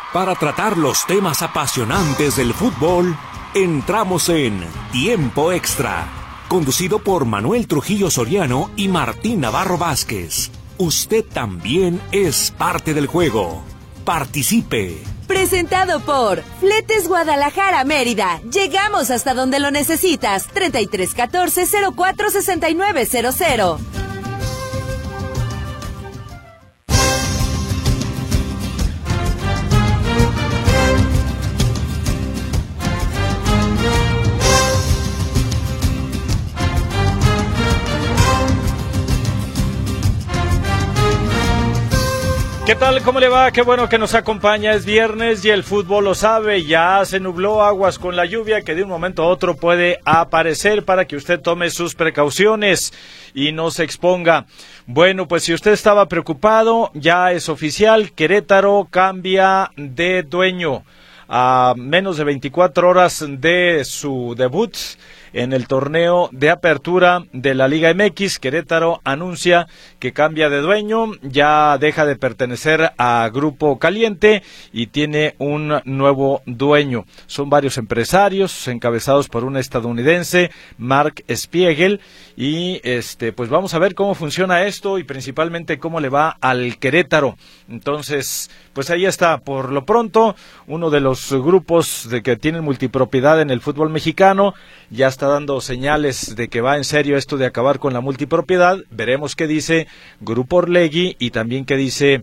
Para tratar los temas apasionantes del fútbol, entramos en Tiempo Extra, conducido por Manuel Trujillo Soriano y Martín Navarro Vázquez. Usted también es parte del juego. Participe. Presentado por Fletes Guadalajara Mérida. Llegamos hasta donde lo necesitas. 3314-046900. ¿Qué tal? ¿Cómo le va? Qué bueno que nos acompaña. Es viernes y el fútbol lo sabe. Ya se nubló, aguas con la lluvia que de un momento a otro puede aparecer, para que usted tome sus precauciones y no se exponga. Bueno, pues si usted estaba preocupado, ya es oficial. Querétaro cambia de dueño. A menos de 24 horas de su debut en el torneo de apertura de la Liga MX, Querétaro anuncia que cambia de dueño, ya deja de pertenecer a Grupo Caliente y tiene un nuevo dueño. Son varios empresarios encabezados por un estadounidense, Mark Spiegel, y pues vamos a ver cómo funciona esto y principalmente cómo le va al Querétaro. Entonces, pues ahí está, por lo pronto, uno de los grupos que tienen multipropiedad en el fútbol mexicano, ya está dando señales de que va en serio esto de acabar con la multipropiedad. Veremos qué dice Grupo Orlegui y también qué dice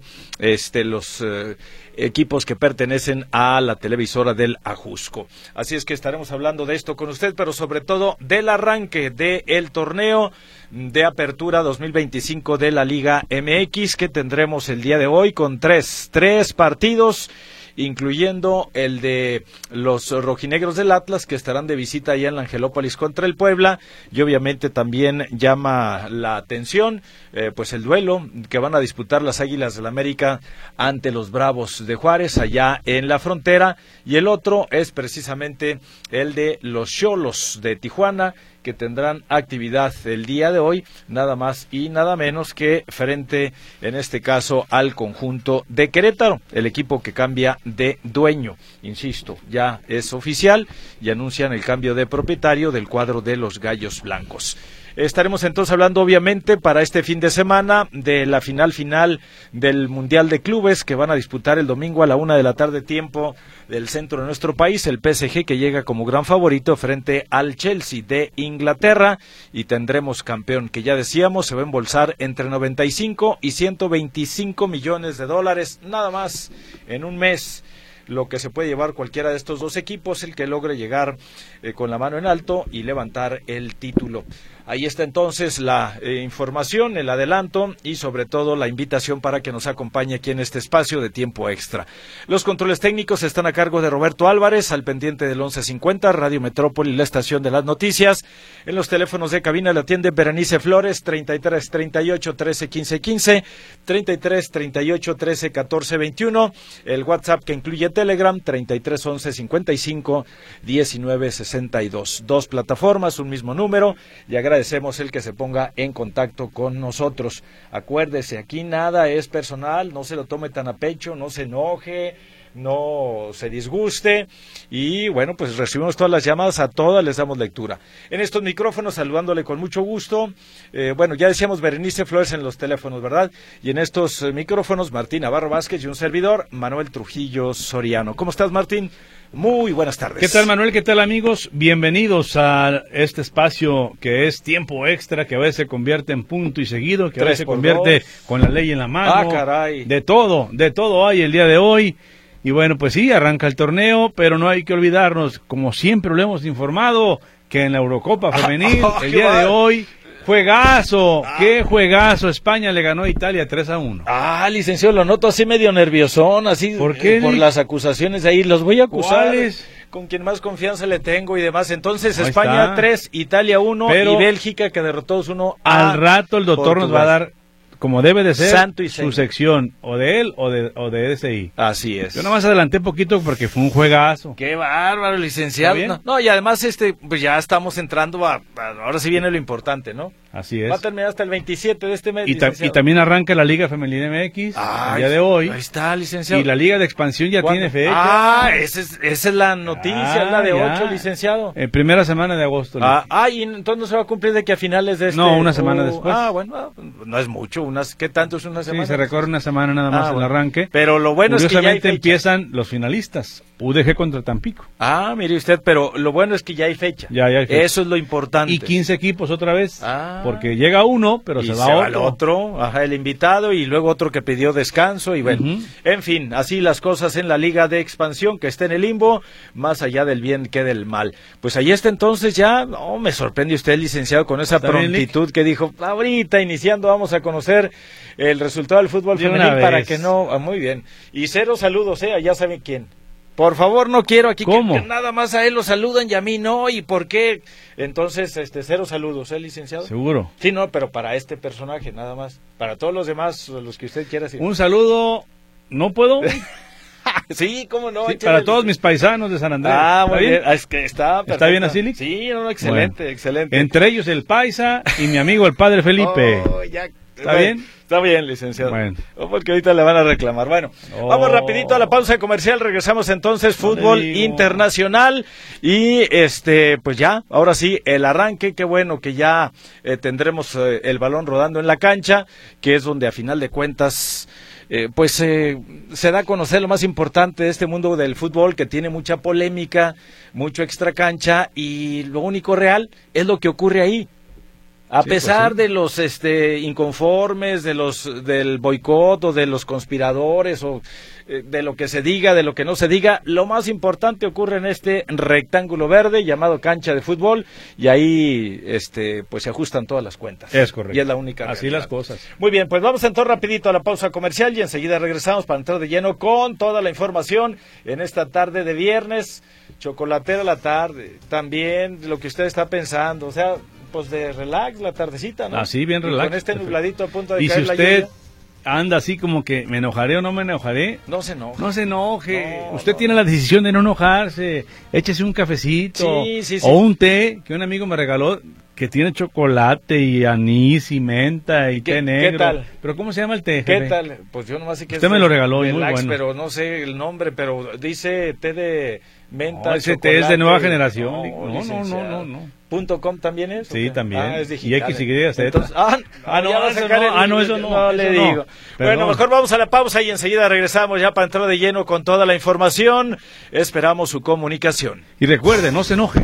los equipos que pertenecen a la televisora del Ajusco. Así es que estaremos hablando de esto con usted, pero sobre todo del arranque del torneo de apertura 2025 de la Liga MX, que tendremos el día de hoy con tres partidos, incluyendo el de los rojinegros del Atlas, que estarán de visita allá en la Angelópolis contra el Puebla, y obviamente también llama la atención pues el duelo que van a disputar las Águilas del América ante los Bravos de Juárez allá en la frontera, y el otro es precisamente el de los Xolos de Tijuana, que tendrán actividad el día de hoy, nada más y nada menos que frente, en este caso, al conjunto de Querétaro, el equipo que cambia de dueño. Insisto, ya es oficial y anuncian el cambio de propietario del cuadro de los Gallos Blancos. Estaremos entonces hablando, obviamente, para este fin de semana de la final del Mundial de Clubes, que van a disputar el domingo a la 1:00 p.m, tiempo del centro de nuestro país, el PSG, que llega como gran favorito frente al Chelsea de Inglaterra, y tendremos campeón, que ya decíamos, se va a embolsar entre 95 y 125 millones de dólares, nada más en un mes. Lo que se puede llevar cualquiera de estos dos equipos, el que logre llegar con la mano en alto y levantar el título. Ahí está entonces la información, el adelanto y sobre todo la invitación para que nos acompañe aquí en este espacio de Tiempo Extra. Los controles técnicos están a cargo de Roberto Álvarez, al pendiente del 1150, Radio Metrópoli, la estación de las noticias. En los teléfonos de cabina la atiende Berenice Flores, 33 38 13 15 15, 33 38 13 14 21, el WhatsApp que incluye Telegram, 33 11 55 19 62. Dos plataformas, un mismo número, y agradecemos el que se ponga en contacto con nosotros. Acuérdese, aquí nada es personal, no se lo tome tan a pecho, no se enoje, no se disguste, y bueno, pues recibimos todas las llamadas, a todas les damos lectura. En estos micrófonos, saludándole con mucho gusto, bueno, ya decíamos Berenice Flores en los teléfonos, ¿verdad? Y en estos micrófonos, Martín Navarro Vázquez y un servidor, Manuel Trujillo Soriano. ¿Cómo estás, Martín? Muy buenas tardes. ¿Qué tal, Manuel? ¿Qué tal, amigos? Bienvenidos a este espacio que es Tiempo Extra, que a veces se convierte en punto y seguido, que a veces se convierte con la ley en la mano. Ah, caray. De todo hay el día de hoy. Y bueno, pues sí, arranca el torneo, pero no hay que olvidarnos, como siempre lo hemos informado, que en la Eurocopa Femenil, el día de hoy, juegazo, qué juegazo, España le ganó a Italia 3-1. Ah, licenciado, lo noto así medio nerviosón, así. ¿Por qué? Por las acusaciones ahí, los voy a acusar. ¿Cuáles? Con quien más confianza le tengo y demás. Entonces, Ahí España está. 3, Italia 1 Pero y Bélgica, que derrotó 1 al rato el doctor Portugal. nos va a dar, como debe de ser, Santo y su seña. sección, o de él o de DSI. Así es. Yo nomás adelanté poquito porque fue un juegazo. Qué bárbaro, licenciado. ¿Está bien? No, y además pues ya estamos entrando ahora sí viene lo importante, ¿no? Así es. Va a terminar hasta el 27 de este mes, Y también arranca la Liga Femenil MX el día de hoy. Ahí está, licenciado. Y la Liga de Expansión ya tiene fecha. Esa es la noticia, es la de 8, licenciado. En primera semana de agosto. Y entonces no se va a cumplir de que a finales de este... No, una semana después. Bueno, no es mucho, ¿qué tanto es una semana? Sí, se recorre una semana nada más el arranque. Pero lo bueno es que ya hay fecha. Empiezan los finalistas, UDG contra Tampico. Mire usted, pero lo bueno es que ya hay fecha. Ya hay fecha. Eso es lo importante. Y 15 equipos otra vez, porque llega uno, pero se va el otro, el invitado, y luego otro que pidió descanso, y bueno, en fin, así las cosas en la Liga de Expansión, que está en el limbo, más allá del bien que del mal. Pues ahí está entonces ya, me sorprende usted, licenciado, con esa prontitud que dijo, ahorita iniciando vamos a conocer el resultado del fútbol femenil para que no, muy bien. Y 0 saludos, ya saben quién. Por favor, no quiero aquí que nada más a él lo saludan y a mí no, ¿y por qué? Entonces, 0 saludos, licenciado? Seguro. Sí, no, pero para este personaje nada más. Para todos los demás, los que usted quiera. Sí. Un saludo, ¿no puedo? Sí, cómo no. Sí, para todos mis paisanos de San Andrés. Muy bien. Es que está perfecto. ¿Está bien así, Lick? Sí, excelente, excelente. Entre ellos el paisa y mi amigo el padre Felipe. ¿Está bien? Está bien, licenciado. Bueno. Porque ahorita le van a reclamar. Bueno, vamos rapidito a la pausa comercial. Regresamos entonces, fútbol internacional. Y pues ya, ahora sí, el arranque. Qué bueno que ya tendremos el balón rodando en la cancha, que es donde a final de cuentas... se da a conocer lo más importante de este mundo del fútbol, que tiene mucha polémica, mucho extracancha, y lo único real es lo que ocurre ahí. A pesar de los inconformes, del boicot o de los conspiradores o de lo que se diga, de lo que no se diga, lo más importante ocurre en este rectángulo verde llamado cancha de fútbol, y ahí pues se ajustan todas las cuentas. Es correcto. Y es la única así realidad. Las cosas. Muy bien, pues vamos entonces rapidito a la pausa comercial y enseguida regresamos para entrar de lleno con toda la información en esta tarde de viernes, chocolatera la tarde, también lo que usted está pensando, o sea, pues de relax la tardecita, ¿no? Así, bien relax. Y con este nubladito a punto de y caer si la usted lluvia, anda así como que me enojaré o no me enojaré, no se enoje. No se enoje. Usted tiene la decisión de no enojarse. Échese un cafecito sí. O un té que un amigo me regaló, que tiene chocolate y anís y menta y té negro. ¿Qué tal? ¿Pero cómo se llama el té, ¿Qué jefe? tal? Pues yo nomás sé que usted me lo regaló y muy relax, bueno. pero no sé el nombre, pero dice té de menta, ese chocolate. té es de nueva generación. No. .com también es. Sí, también. Es digital. Y X, Y, Z. Entonces, eso no le digo. Perdón. Bueno, mejor vamos a la pausa y enseguida regresamos ya para entrar de lleno con toda la información. Esperamos su comunicación. Y recuerde, no se enoje.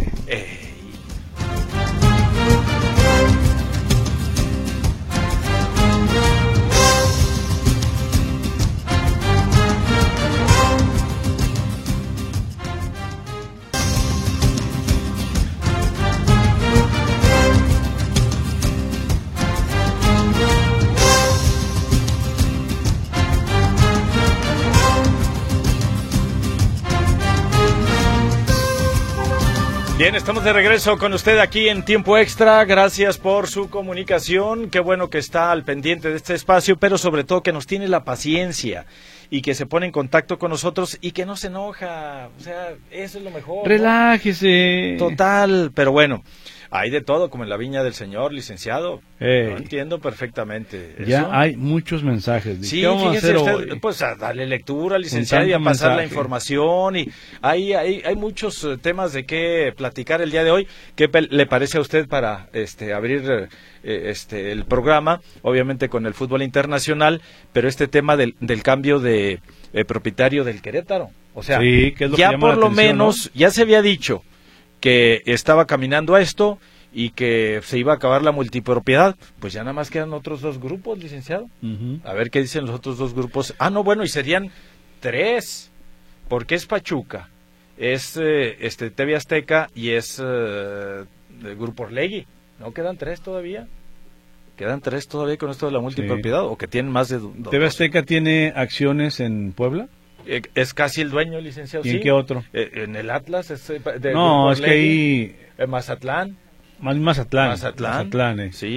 Bien, estamos de regreso con usted aquí en Tiempo Extra. Gracias por su comunicación. Qué bueno que está al pendiente de este espacio, pero sobre todo que nos tiene la paciencia y que se pone en contacto con nosotros y que no se enoja. O sea, eso es lo mejor. Relájese. ¿No? Total, pero bueno. Hay de todo, como en la viña del señor, licenciado. Lo entiendo perfectamente. Ya ¿eso? hay muchos mensajes. Sí, ¿qué vamos fíjese a hacer usted, hoy? pues a darle lectura, licenciado, y a pasar la información. Y hay muchos temas de qué platicar el día de hoy. ¿Qué le parece a usted para abrir el programa? Obviamente con el fútbol internacional, pero este tema del cambio de propietario del Querétaro. O sea, sí, ¿qué es lo ya que llama por la lo atención, menos, ya se había dicho que estaba caminando a esto y que se iba a acabar la multipropiedad. Pues ya nada más quedan otros 2 grupos, licenciado. A ver qué dicen los otros 2 grupos. Y serían 3, porque es Pachuca, es TV Azteca y es el Grupo Orlegui. ¿No quedan 3 todavía? ¿Quedan 3 todavía con esto de la multipropiedad? Sí. ¿O que tienen más de 2? ¿TV Azteca tiene acciones en Puebla? Es casi el dueño, licenciado. ¿Y en qué otro? En el Atlas. No, es que ahí... Mazatlán. Mazatlán. Sí.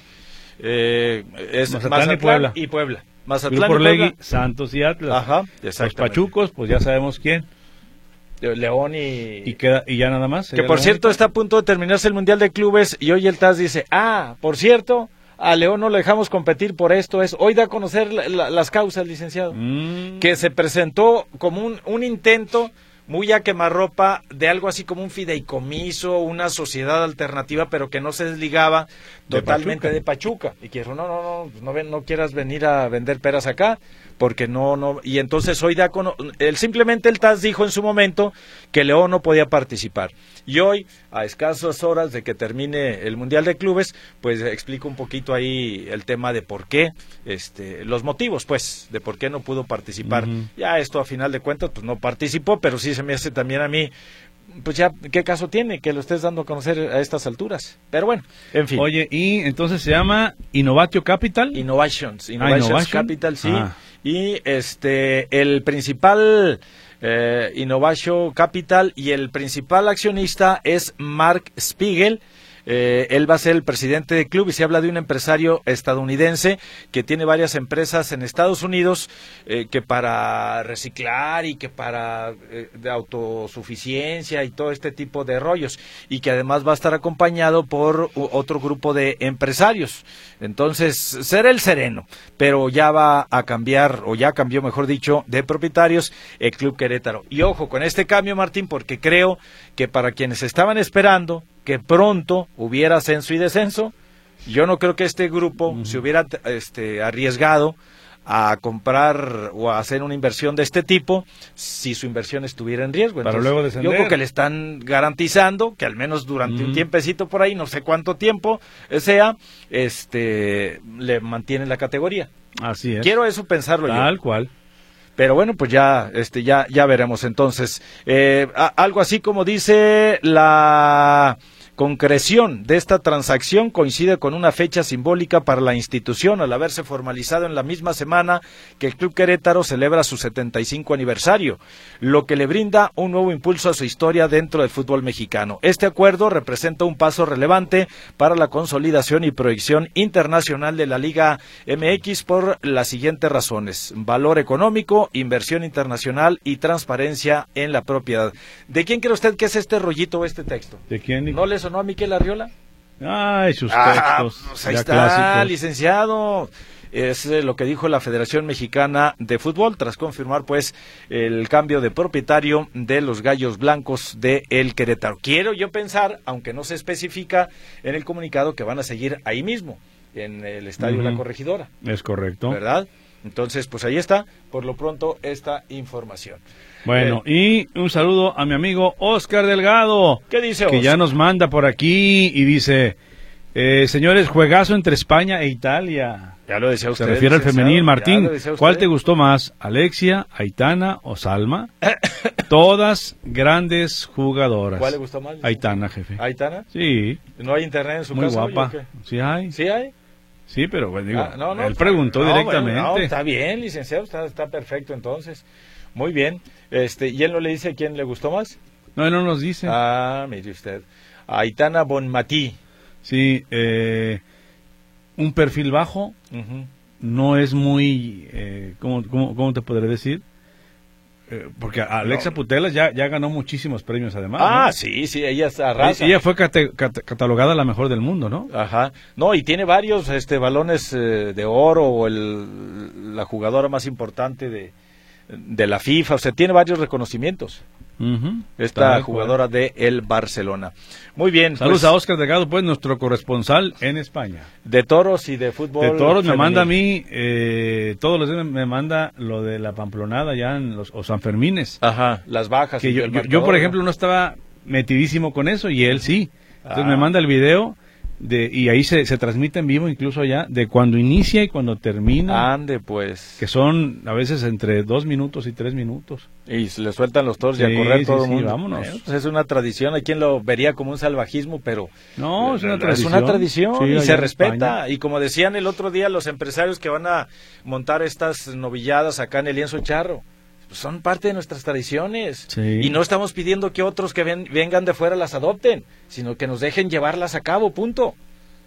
Es Mazatlán y Puebla. Grupo Orlegui, Santos y Atlas. Ajá, exactamente. Los pachucos, pues ya sabemos quién. León y ya nada más. Que por cierto está a punto de terminarse el Mundial de Clubes y hoy el TAS dice, por cierto, a León no lo dejamos competir por esto. Hoy da a conocer las causas, licenciado. Que se presentó como un intento muy a quemarropa de algo así como un fideicomiso, una sociedad alternativa, pero que no se desligaba totalmente de Pachuca. Y que dijo, no quieras venir a vender peras acá, porque no, y entonces hoy simplemente el TAS dijo en su momento que León no podía participar. Y hoy, a escasas horas de que termine el Mundial de Clubes, pues explico un poquito ahí el tema de por qué, los motivos, pues, de por qué no pudo participar. Ya esto a final de cuentas, pues no participó, pero sí se me hace también a mí, pues ya, ¿qué caso tiene que lo estés dando a conocer a estas alturas? Pero bueno, en fin. Oye, y entonces se llama Innovatio Capital. Innovations Capital, sí. Y el principal Innovatio Capital y el principal accionista es Mark Spiegel. Él va a ser el presidente del club y se habla de un empresario estadounidense que tiene varias empresas en Estados Unidos que para reciclar y que para de autosuficiencia y todo este tipo de rollos, y que además va a estar acompañado por otro grupo de empresarios. Entonces será el sereno, pero ya va a cambiar, o ya cambió mejor dicho, de propietarios el Club Querétaro. Y ojo con este cambio, Martín, porque creo que para quienes estaban esperando que pronto hubiera ascenso y descenso, yo no creo que este grupo se hubiera arriesgado a comprar o a hacer una inversión de este tipo si su inversión estuviera en riesgo. Entonces, para luego descender. Yo creo que le están garantizando que al menos durante un tiempecito por ahí, no sé cuánto tiempo sea, le mantienen la categoría. Así es. Quiero eso pensarlo yo. Tal cual. Pero bueno, pues ya veremos entonces. Algo así como dice la concreción de esta transacción coincide con una fecha simbólica para la institución al haberse formalizado en la misma semana que el Club Querétaro celebra su 75 aniversario, lo que le brinda un nuevo impulso a su historia dentro del fútbol mexicano. Este acuerdo representa un paso relevante para la consolidación y proyección internacional de la Liga MX por las siguientes razones: valor económico, inversión internacional y transparencia en la propiedad. ¿De quién cree usted que es este rollito o este texto? ¿De quién? ¿No le sonó a Miquel Arriola? Ay, sus textos. Pues ahí ya está, clásicos. Licenciado. Es lo que dijo la Federación Mexicana de Fútbol tras confirmar pues el cambio de propietario de los Gallos Blancos de el Querétaro. Quiero yo pensar, aunque no se especifica en el comunicado, que van a seguir ahí mismo, en el Estadio La Corregidora. Es correcto. ¿Verdad? Entonces, pues ahí está, por lo pronto, esta información. Bueno, y un saludo a mi amigo Oscar Delgado. ¿Qué dice Que Oscar? ya nos manda por aquí y dice, señores, juegazo entre España e Italia. Ya lo decía usted. Se refiere al femenil. Martín, usted. ¿cuál te gustó más? ¿Alexia, Aitana o Salma? Todas grandes jugadoras. ¿Cuál le gustó más? Aitana, jefe. ¿Aitana? Sí. ¿No hay internet en su Muy casa? guapa. ¿O qué? Sí hay. ¿Sí hay? Sí, pero bueno, digo, él no, preguntó directamente. Bueno, no, está bien, licenciado, está perfecto entonces. Muy bien. ¿Y él no le dice a quién le gustó más? No, él no nos dice. Mire usted. Aitana Bonmatí. Sí, un perfil bajo, no es muy, ¿cómo te podré decir? Porque Alexa Putellas ya ganó muchísimos premios además. ¿no? Sí, ella arrasa. Ella fue catalogada la mejor del mundo, ¿no? Ajá. No, y tiene varios balones de oro, o la jugadora más importante de la FIFA, o sea, tiene varios reconocimientos. Esta jugadora de el Barcelona. Muy bien. Saludos a Oscar Delgado, pues nuestro corresponsal en España. De toros y de fútbol. De toros femenil. me manda a mí, todos los días me manda lo de la Pamplonada ya en los Sanfermines. Ajá, las bajas. Que yo, por ejemplo, no estaba metidísimo con eso y él sí. Entonces me manda el video y ahí se transmite en vivo incluso allá de cuando inicia y cuando termina. Ande pues. Que son a veces entre 2 minutos y 3 minutos. Y se le sueltan los toros y a correr todo el mundo. Vámonos. Pues es una tradición. Hay quien lo vería como un salvajismo, pero no, es una tradición. Es una tradición sí, y se respeta. España. Y como decían el otro día los empresarios que van a montar estas novilladas acá en el Lienzo Charro, pues son parte de nuestras tradiciones. Sí. Y no estamos pidiendo que otros que vengan de fuera las adopten, sino que nos dejen llevarlas a cabo, punto.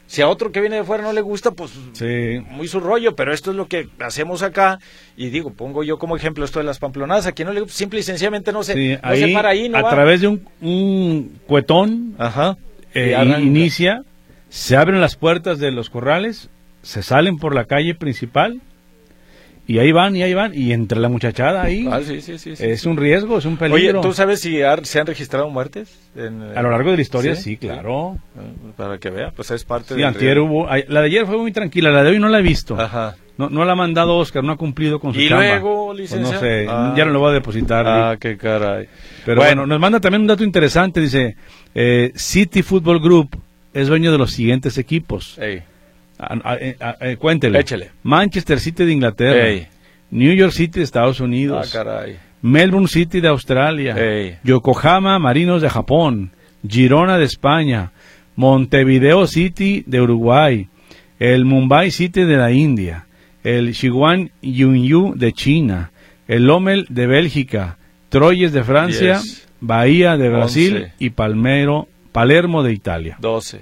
Si a otro que viene de fuera no le gusta, pues muy su rollo, pero esto es lo que hacemos acá, y digo, pongo yo como ejemplo esto de las pamplonadas, a quien no le gusta, simple y sencillamente no se para ahí, no a va. Través de un cuetón, inicia, se abren las puertas de los corrales, se salen por la calle principal, y ahí van, y entre la muchachada ahí, es un riesgo, es un peligro. Oye, ¿tú sabes si se han registrado muertes? A lo largo de la historia, sí, claro. Para que vea, pues es parte de... antier la de ayer fue muy tranquila, la de hoy no la he visto. Ajá. No la ha mandado Oscar, no ha cumplido con su chamba. ¿Y luego, licenciado? Pues no sé, ya no lo voy a depositar. Qué caray. Pero bueno, nos manda también un dato interesante, dice, City Football Group es dueño de los siguientes equipos. Cuéntele. Échele. Manchester City de Inglaterra, New York City de Estados Unidos, Melbourne City de Australia, Yokohama Marinos de Japón, Girona de España, Montevideo City de Uruguay, el Mumbai City de la India, el Sichuan Yunyu de China, el Lommel de Bélgica, Troyes de Francia, Bahía de Brasil 11. Y Palermo de Italia.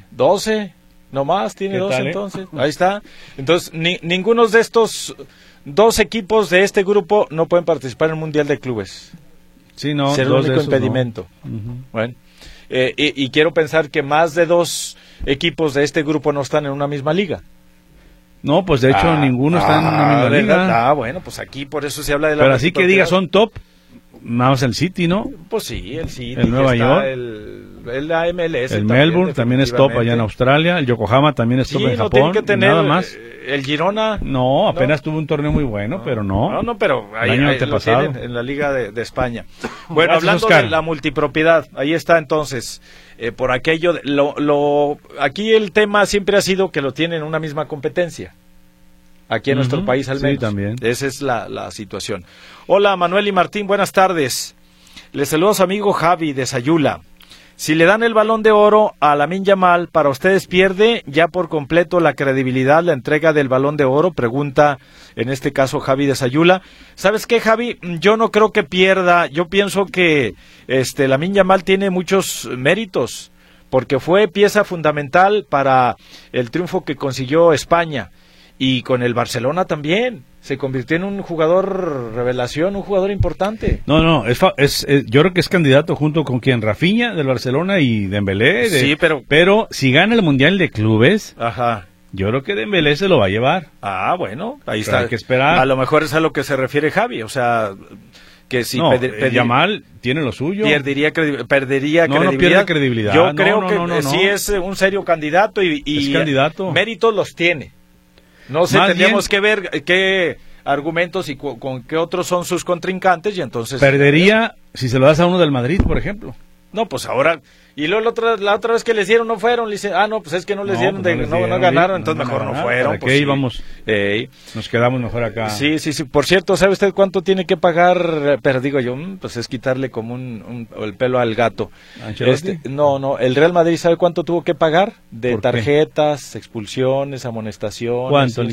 12 nomás tiene 12 entonces. Ahí está. Entonces, ninguno de estos 2 equipos de este grupo no pueden participar en el Mundial de Clubes. Sí, no. Ser el único impedimento. No. Bueno, y quiero pensar que más de 2 equipos de este grupo no están en una misma liga. No, pues de hecho ninguno está en una misma liga. Bueno, pues aquí por eso se habla de la... Pero así que diga, son top, nada más el City, ¿no? Pues sí, el City. El Nueva York. El MLS. El Melbourne también es top allá en Australia. El Yokohama también es top en Japón. Tiene que tener nada más. El Girona. No, apenas tuvo un torneo muy bueno, pero no. No, pero ahí lo tienen en la Liga de España. Bueno, gracias, hablando Oscar. de la multipropiedad, ahí está entonces. Por aquello, aquí el tema siempre ha sido que lo tienen en una misma competencia. Aquí en nuestro país al menos. Sí, también. Esa es la situación. Hola, Manuel y Martín, buenas tardes. Les saludo a su amigo Javi de Sayula. Si le dan el Balón de Oro a Lamine Yamal, ¿para ustedes pierde ya por completo la credibilidad la entrega del Balón de Oro? Pregunta, en este caso, Javi de Sayula. ¿Sabes qué, Javi? Yo no creo que pierda. Yo pienso que Lamine Yamal tiene muchos méritos, porque fue pieza fundamental para el triunfo que consiguió España. Y con el Barcelona también. Se convirtió en un jugador revelación, un jugador importante. No, yo creo que es candidato junto con quien, Rafinha del Barcelona y Dembélé. Sí, pero si gana el Mundial de Clubes, ajá, yo creo que Dembélé se lo va a llevar. Bueno, ahí pero está. Hay que esperar. A lo mejor es a lo que se refiere Javi, o sea, que si Yamal tiene lo suyo. Perdería credibilidad. No pierde credibilidad. Yo creo que sí es un serio candidato y es candidato. Méritos los tiene. No sé, tendríamos que ver qué argumentos y con qué otros son sus contrincantes y entonces... Perdería si se lo das a uno del Madrid, por ejemplo. No, pues ahora... Y luego la otra vez que les dieron no fueron, le dicen, pues es que no les dieron, no ganaron, entonces mejor no fueron. ¿Para qué íbamos? Nos quedamos mejor acá. Sí. Por cierto, ¿sabe usted cuánto tiene que pagar? Pero digo yo, pues es quitarle como el pelo al gato. No, el Real Madrid, ¿sabe cuánto tuvo que pagar? De tarjetas, expulsiones, amonestaciones. ¿Cuánto?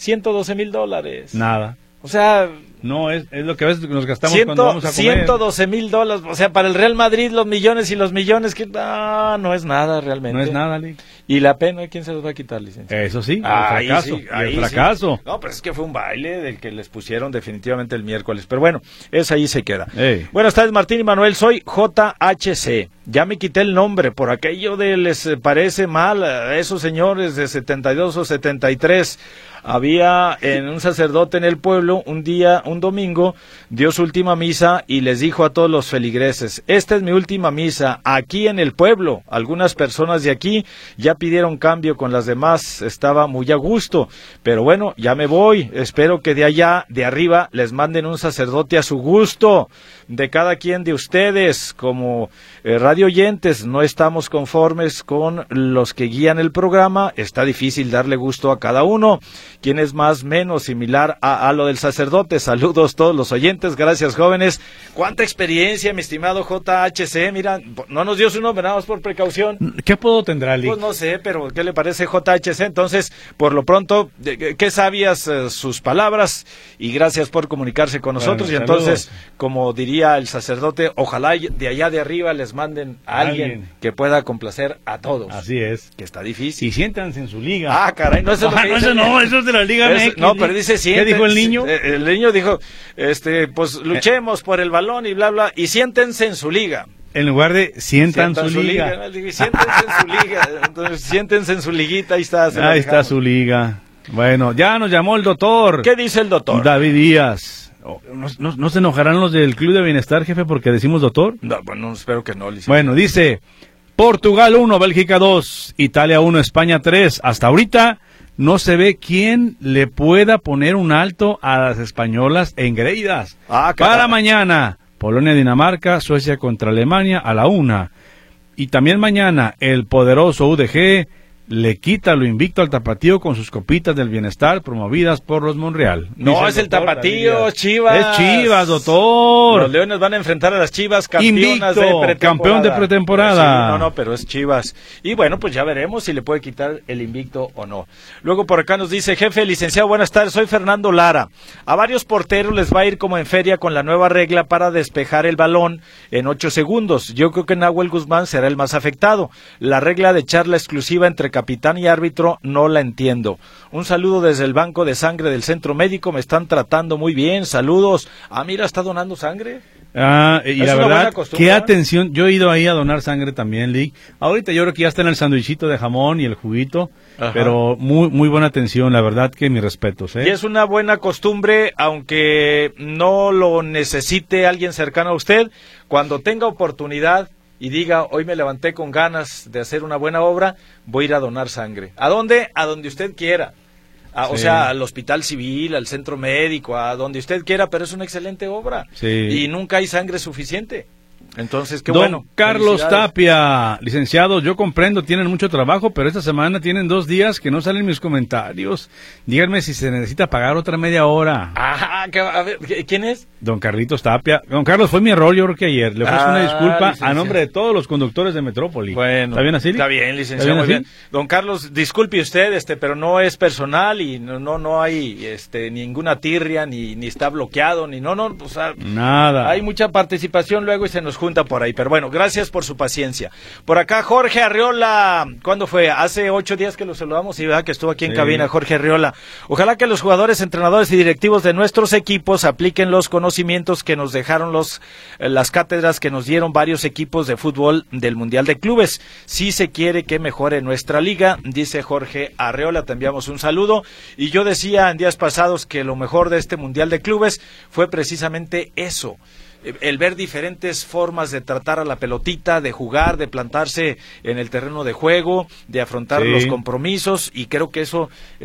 $112,000. Nada. O sea... No, es lo que a veces nos gastamos cuando vamos a comer. $112,000. O sea, para el Real Madrid los millones y los millones, que no es nada realmente. No es nada, Lee. Y la pena, ¿quién se los va a quitar, licenciado? Eso sí, el fracaso. Sí. No, pero es que fue un baile del que les pusieron definitivamente el miércoles. Pero bueno, ahí se queda. Buenas tardes, Martín y Manuel. Soy JHC. Ya me quité el nombre por aquello de les parece mal a esos señores de 72 o 73. Había un sacerdote en el pueblo, un domingo, dio su última misa y les dijo a todos los feligreses, esta es mi última misa aquí en el pueblo. Algunas personas de aquí ya pidieron cambio con las demás, estaba muy a gusto, pero bueno, ya me voy. Espero que de allá, de arriba, les manden un sacerdote a su gusto. De cada quien de ustedes, como radio oyentes, no estamos conformes con los que guían el programa, está difícil darle gusto a cada uno. ¿Quién es más menos similar a lo del sacerdote? Saludos todos los oyentes, gracias jóvenes. ¿Cuánta experiencia, mi estimado JHC? Mira, no nos dio su nombre, nada más por precaución. ¿Qué apodo tendrá, Lee? Pues no sé, pero ¿qué le parece JHC? Entonces, por lo pronto, qué sabias sus palabras y gracias por comunicarse con nosotros. Bueno, y entonces, como diría el sacerdote, ojalá de allá de arriba les manden manden a alguien que pueda complacer a todos. Así es. Que está difícil. Y siéntanse en su liga. Ah, caray, no, eso es lo que dice. Eso es de la Liga MX. No, pero dice siéntense. ¿Qué dijo el niño? El niño dijo, pues luchemos por el balón y bla, bla, y siéntense en su liga. En lugar de sientan su liga. Siéntense en su liga. Entonces, siéntense en su liguita, ahí está. Ahí está su liga. Bueno, ya nos llamó el doctor. ¿Qué dice el doctor? David Díaz. ¿No se enojarán los del Club de Bienestar, jefe, porque decimos doctor? No, bueno, espero que no. Bueno, dice, Portugal 1, Bélgica 2, Italia 1, España 3. Hasta ahorita no se ve quién le pueda poner un alto a las españolas engreídas. Para mañana, Polonia, Dinamarca, Suecia contra Alemania a la 1. Y también mañana, el poderoso UDG le quita lo invicto al Tapatío con sus copitas del bienestar promovidas por los Monreal. No, es el Tapatío, es Chivas. Es Chivas, doctor. Los Leones van a enfrentar a las Chivas, campeonas de pretemporada. Campeón de pretemporada. Sí, pero es Chivas. Y bueno, pues ya veremos si le puede quitar el invicto o no. Luego por acá nos dice, jefe, licenciado, buenas tardes, soy Fernando Lara. A varios porteros les va a ir como en feria con la nueva regla para despejar el balón en 8 segundos. Yo creo que Nahuel Guzmán será el más afectado. La regla de charla exclusiva entre capitán y árbitro no la entiendo. Un saludo desde el banco de sangre del centro médico, me están tratando muy bien, saludos. Ah, mira, está donando sangre. Y la verdad, qué atención, yo he ido ahí a donar sangre también, Lick. Ahorita yo creo que ya está en el sandwichito de jamón y el juguito, pero muy buena atención, la verdad que mis respetos. Y es una buena costumbre, aunque no lo necesite alguien cercano a usted, cuando tenga oportunidad y diga, hoy me levanté con ganas de hacer una buena obra, voy a ir a donar sangre. ¿A dónde? A donde usted quiera. O sea, al hospital civil, al centro médico, a donde usted quiera, pero es una excelente obra. Y nunca hay sangre suficiente. Entonces, qué bueno. Carlos Tapia, licenciado, yo comprendo, tienen mucho trabajo, pero esta semana tienen 2 días que no salen mis comentarios. Díganme si se necesita pagar otra media hora. A ver, ¿quién es? Don Carlitos Tapia. Don Carlos, fue mi error, yo creo que ayer. Le ofrezco una disculpa a nombre de todos los conductores de Metrópoli. Bueno. ¿Está bien así? Está bien, licenciado, muy bien. Don Carlos, disculpe usted, pero no es personal y no hay ninguna tirria, ni está bloqueado, o sea, nada. Hay mucha participación luego y se nos junta por ahí, pero bueno, gracias por su paciencia. Por acá Jorge Arriola, ¿cuándo fue? Hace 8 días que lo saludamos y verdad que estuvo aquí en cabina, Jorge Arriola. Ojalá que los jugadores, entrenadores y directivos de nuestros equipos apliquen los conocimientos que nos dejaron las cátedras que nos dieron varios equipos de fútbol del Mundial de Clubes. Si se quiere que mejore nuestra liga, dice Jorge Arriola, te enviamos un saludo. Y yo decía en días pasados que lo mejor de este Mundial de Clubes fue precisamente eso. El ver diferentes formas de tratar a la pelotita, de jugar, de plantarse en el terreno de juego, de afrontar los compromisos, y creo que eso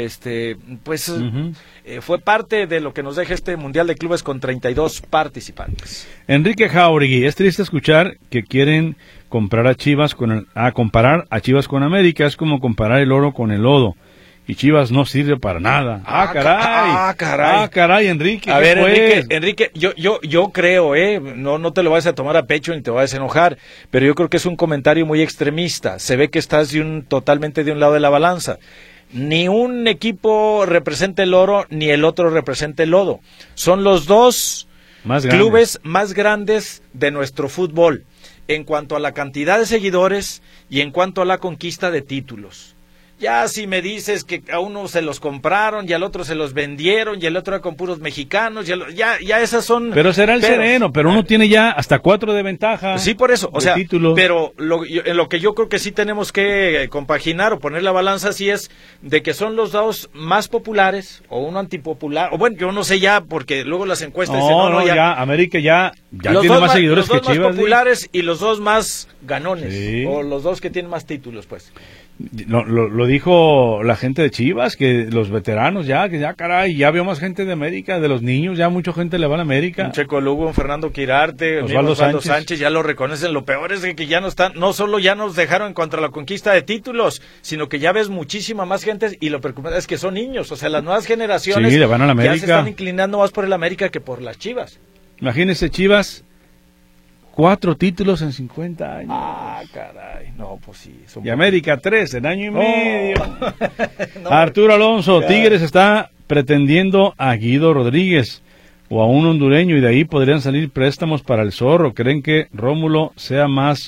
fue parte de lo que nos deja este Mundial de Clubes con 32 participantes. Enrique Jauregui, es triste escuchar que quieren comprar a Chivas comparar a Chivas con América, es como comparar el oro con el lodo. Y Chivas no sirve para nada. Caray, Enrique. A ver, Enrique, yo creo, no te lo vayas a tomar a pecho ni te vayas a enojar, pero yo creo que es un comentario muy extremista. Se ve que estás totalmente de un lado de la balanza. Ni un equipo representa el oro, ni el otro representa el lodo. Son los dos clubes más grandes de nuestro fútbol, en cuanto a la cantidad de seguidores y en cuanto a la conquista de títulos. Ya si me dices que a uno se los compraron y al otro se los vendieron y el otro era con puros mexicanos, ya esas son... Pero será el sereno, pero uno tiene ya hasta 4 de ventaja. Sí, por eso, títulos. Pero en lo que yo creo que sí tenemos que compaginar o poner la balanza así es de que son los dos más populares o uno antipopular, o bueno, yo no sé ya, porque luego las encuestas dicen, ya América ya tiene más seguidores que Chivas. Los dos más populares y los dos más ganones, o los dos que tienen más títulos, pues. Lo dijo la gente de Chivas, que los veteranos ya veo más gente de América, de los niños, ya mucha gente le va a la América. Un Checo Lugo, un Fernando Quirarte, Osvaldo Sánchez, ya lo reconocen. Lo peor es que ya no están, no solo ya nos dejaron en contra la conquista de títulos, sino que ya ves muchísima más gente, y lo preocupante es que son niños, o sea, las nuevas generaciones le van a la América. Ya se están inclinando más por el América que por las Chivas. Imagínense, Chivas, 4 títulos en 50 años. Caray. No, pues sí. Y América 3 en año y medio. Arturo Alonso, Tigres está pretendiendo a Guido Rodríguez o a un hondureño, y de ahí podrían salir préstamos para el Zorro. ¿Creen que Rómulo sea más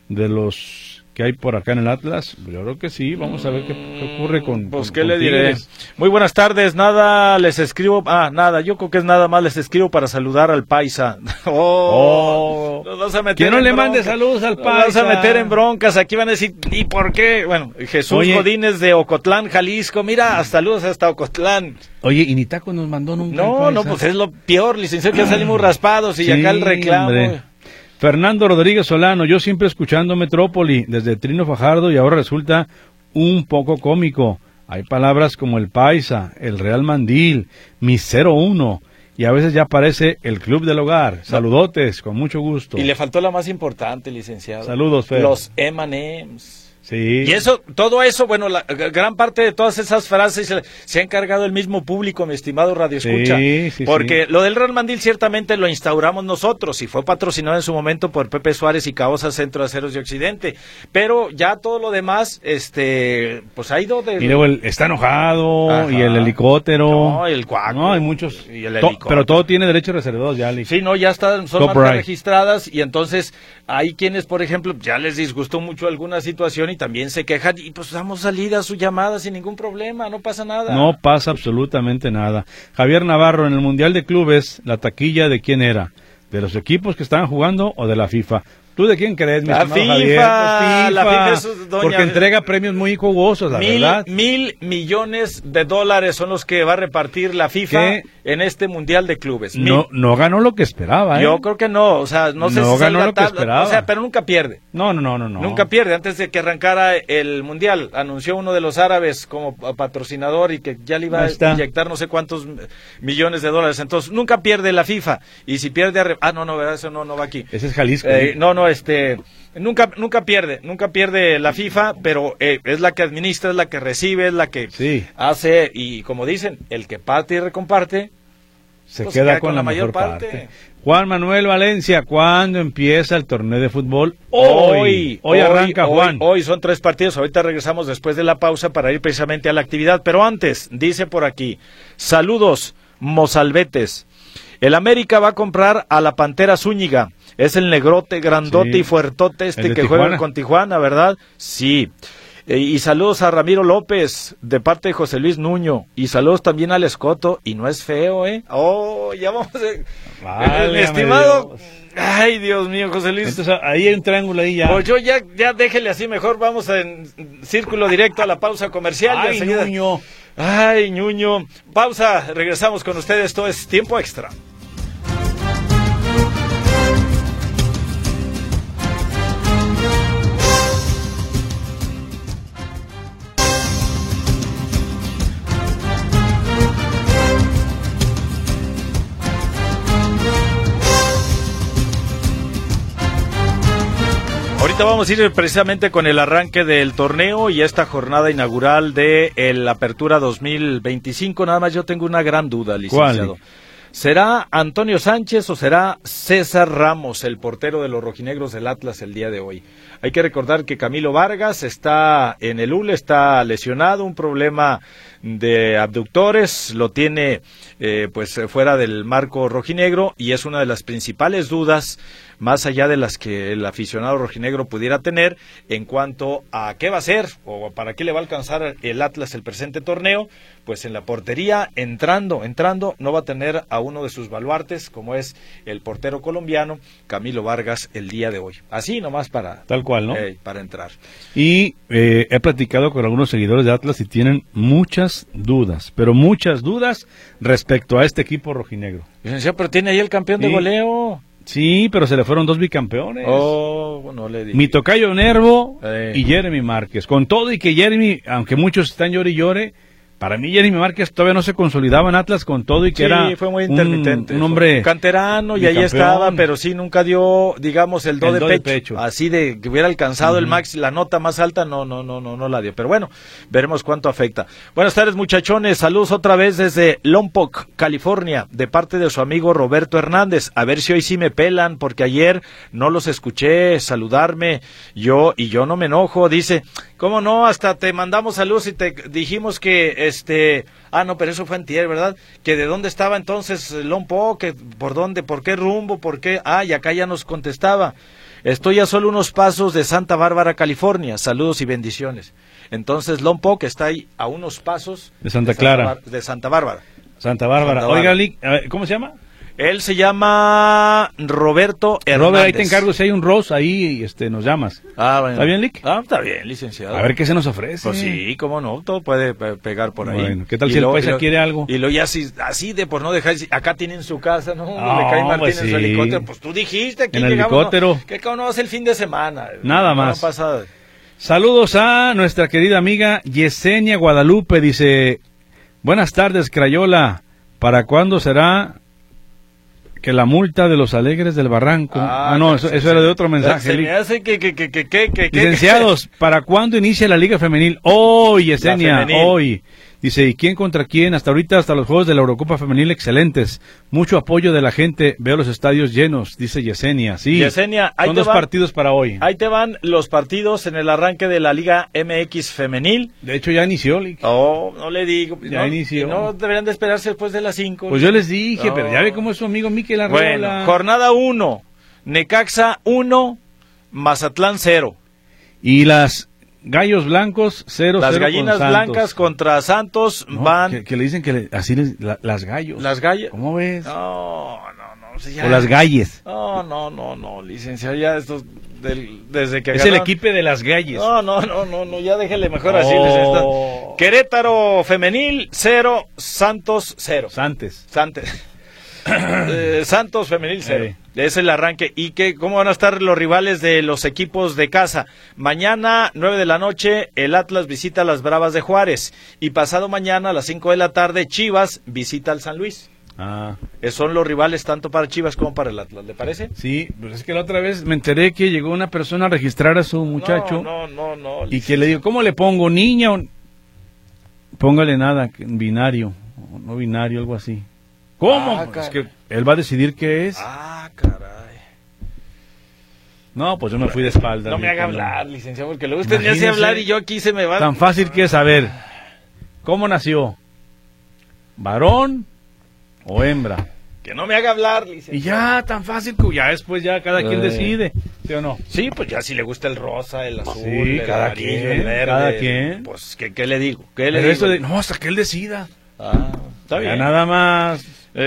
de los que hay por acá en el Atlas. Yo creo que sí, vamos a ver qué ocurre con Pues, con, ¿qué con le diré? Tigres. Muy buenas tardes, nada, les escribo, nada, yo creo que es nada más, les escribo para saludar al Paisa. Nos vas a meter que no en le broncas. mande saludos al Nos vas Paisa. a meter en broncas, aquí van a decir, ¿y por qué? Bueno, Jesús Oye. Godínez de Ocotlán, Jalisco, mira, saludos hasta Ocotlán. Oye, y ni taco nos mandó nunca. No, el no, Paisa. pues es lo peor, licenciado, que ya salimos raspados y Sí, acá el reclamo. hombre. Fernando Rodríguez Solano, yo siempre escuchando Metrópoli desde Trino Fajardo y ahora resulta un poco cómico. Hay palabras como el Paisa, el Real Mandil, mi 01 y a veces ya aparece el Club del Hogar. Saludotes, con mucho gusto. Y le faltó la más importante, licenciado. Saludos, Fer. Los M&M's. Sí. Y eso, todo eso, bueno, la gran parte de todas esas frases se ha encargado el mismo público, mi estimado Radio Escucha. Sí, porque lo del Real Mandil ciertamente lo instauramos nosotros y fue patrocinado en su momento por Pepe Suárez y Caosa Centro de Aceros de Occidente. Pero ya todo lo demás, pues ha ido de... Y luego está enojado. Ajá. Y el helicóptero. No, el cuaco. No, hay muchos. Y el helicóptero. Pero todo tiene derecho reservados ya, Sí, no, ya son Copyright. marcas registradas y entonces hay quienes, por ejemplo, ya les disgustó mucho alguna situación y también se quejan y pues damos salida a su llamada sin ningún problema, no pasa nada. No pasa absolutamente nada. Javier Navarro, en el Mundial de Clubes, ¿la taquilla de quién era? ¿De los equipos que estaban jugando o de la FIFA? ¿Tú de quién crees, mi La estimado FIFA, Javier? Pues la FIFA es doña... Porque entrega premios muy jugosos, la verdad. $1,000 millones son los que va a repartir la FIFA ¿Qué? en este Mundial de Clubes. No ganó lo que esperaba, ¿eh? Yo creo que no, o sea, no sé No si ganó salga lo que esperaba. o sea, pero nunca pierde. No. Nunca pierde. Antes de que arrancara el Mundial, anunció uno de los árabes como patrocinador y que ya le iba Ahí está. a inyectar no sé cuántos millones de dólares. Entonces, nunca pierde la FIFA. Y si pierde... no, ¿verdad? Eso no va aquí. Ese es Jalisco. Nunca pierde la FIFA, pero es la que administra, es la que recibe, es la que Sí. hace, y como dicen, el que parte y recomparte, se pues queda con la mayor parte. Juan Manuel Valencia, ¿cuándo empieza el torneo de fútbol? Hoy arranca, Juan. Hoy son 3 partidos, ahorita regresamos después de la pausa para ir precisamente a la actividad, pero antes, dice por aquí, saludos, mozalbetes. El América va a comprar a la Pantera Zúñiga. Es el negrote, grandote Sí. y fuertote El este de que Tijuana. juega con Tijuana, ¿verdad? Sí. Y saludos a Ramiro López, de parte de José Luis Nuño. Y saludos también al Escoto. Y no es feo, ¿eh? Oh, ya vamos a... Válgame estimado... Dios. Ay, Dios mío, José Luis. Entonces ahí hay un triángulo ahí ya. Pues yo ya déjele así, mejor vamos en círculo directo a la pausa comercial. y Ay, enseguida- Nuño. Ay, Ñuño. Pausa, regresamos con ustedes. Esto es Tiempo Extra. Ahorita vamos a ir precisamente con el arranque del torneo y esta jornada inaugural de la Apertura 2025. Nada más yo tengo una gran duda, licenciado. ¿Cuál? ¿Será Antonio Sánchez o será César Ramos, el portero de los rojinegros del Atlas el día de hoy? Hay que recordar que Camilo Vargas está en el ULE, está lesionado, un problema de abductores, lo tiene pues fuera del marco rojinegro y es una de las principales dudas, más allá de las que el aficionado rojinegro pudiera tener en cuanto a qué va a hacer o para qué le va a alcanzar el Atlas el presente torneo. Pues en la portería, entrando, no va a tener a uno de sus baluartes, como es el portero colombiano, Camilo Vargas, el día de hoy. Así nomás para... Tal cual, ¿no? Para entrar. Y he platicado con algunos seguidores de Atlas y tienen muchas dudas, pero muchas dudas respecto a este equipo rojinegro. Licenciado, pero tiene ahí el campeón de Sí. goleo. Sí, pero se le fueron 2 bicampeones. Oh, no le digo. Mi tocayo Nervo Sí. y Jeremy Márquez. Con todo y que Jeremy, aunque muchos están llore y llore, para mí Jeremy Márquez todavía no se consolidaba en Atlas con todo y que Sí, era fue muy intermitente. un hombre canterano y ahí bicampeón. estaba, pero sí nunca dio, digamos, el do de pecho. Así de que hubiera alcanzado el max, la nota más alta, no la dio. Pero bueno, veremos cuánto afecta. Buenas tardes, muchachones. Saludos otra vez desde Lompoc, California, de parte de su amigo Roberto Hernández. A ver si hoy sí me pelan, porque ayer no los escuché saludarme. Yo no me enojo. Dice, ¿cómo no? Hasta te mandamos saludos y te dijimos que no, pero eso fue antier, ¿verdad? Que de dónde estaba entonces Lompoc, que por dónde, por qué rumbo, por qué, y acá ya nos contestaba. Estoy a solo unos pasos de Santa Bárbara, California. Saludos y bendiciones. Entonces, Lompoc está ahí a unos pasos de Santa Clara. De Santa Bárbara. Santa Bárbara. Oiga, ¿cómo se llama? Él se llama Roberto Hernández. Robert, ahí te encargo, si hay un Ross, ahí nos llamas. Ah, bueno. ¿Está bien, Lick? Ah, está bien, licenciado. A ver qué se nos ofrece. Pues sí, cómo no, todo puede pegar por ahí. Bueno, ¿qué tal si el paisa quiere algo? Y lo ya así de por no dejar, acá tienen su casa, ¿no? No, Le cae Martín pues en su sí. helicóptero. Pues tú dijiste que en el helicóptero. ¿no? Que no es el fin de semana. Nada más. Pasada. Saludos a nuestra querida amiga Yesenia Guadalupe, dice, buenas tardes, Crayola, ¿para cuándo será que la multa de los Alegres del Barranco? No, eso era de otro mensaje. Se me hace que Licenciados, ¿para cuándo inicia la Liga Femenil? Hoy, Yesenia, hoy. Dice, ¿y quién contra quién? Hasta ahorita, hasta los juegos de la Eurocopa Femenil, excelentes. Mucho apoyo de la gente, veo los estadios llenos, dice Yesenia. Sí, Yesenia, son dos partidos para hoy. Ahí te van los partidos en el arranque de la Liga MX Femenil. De hecho, ya inició. Oh, no le digo. Ya inició. No deberían de esperarse después de las 5. Pues yo les dije, pero ya ve cómo es su amigo Miquel Arreola. Bueno, jornada 1, Necaxa 1, Mazatlán 0. Y las Gallos Blancos 0-0. Las gallinas blancas contra Santos van. Que le dicen que las gallos. Las gallas. ¿Cómo ves? No. Ya. O las galles. No, licenciado, ya esto desde que es el equipo de las galles. No, ya déjele mejor así, licenciado. Querétaro femenil 0, Santos 0. Santos femenil 0. Es el arranque. ¿Y cómo van a estar los rivales de los equipos de casa? Mañana, 9 de la noche, el Atlas visita a las Bravas de Juárez. Y pasado mañana, a las 5 de la tarde, Chivas visita al San Luis. Son los rivales tanto para Chivas como para el Atlas, ¿le parece? Sí, pues es que la otra vez me enteré que llegó una persona a registrar a su muchacho. No. Y que le digo, ¿cómo le pongo? ¿Niña o...? Póngale nada, binario, no binario, algo así. ¿Cómo? Es que él va a decidir qué es. Caray. No, pues yo me fui de espalda. No me haga hablar, licenciado, porque luego usted me hace hablar y yo aquí se me va. Tan fácil que es saber. ¿Cómo nació? ¿Varón o hembra? Que no me haga hablar, licenciado. Y ya, tan fácil que ya después ya cada quien decide, ¿sí o no? Sí, pues ya si le gusta el rosa, el azul, sí, el amarillo, el verde. Cada quien. Pues, ¿qué le digo? No, hasta que él decida. Está bien. Ya nada más.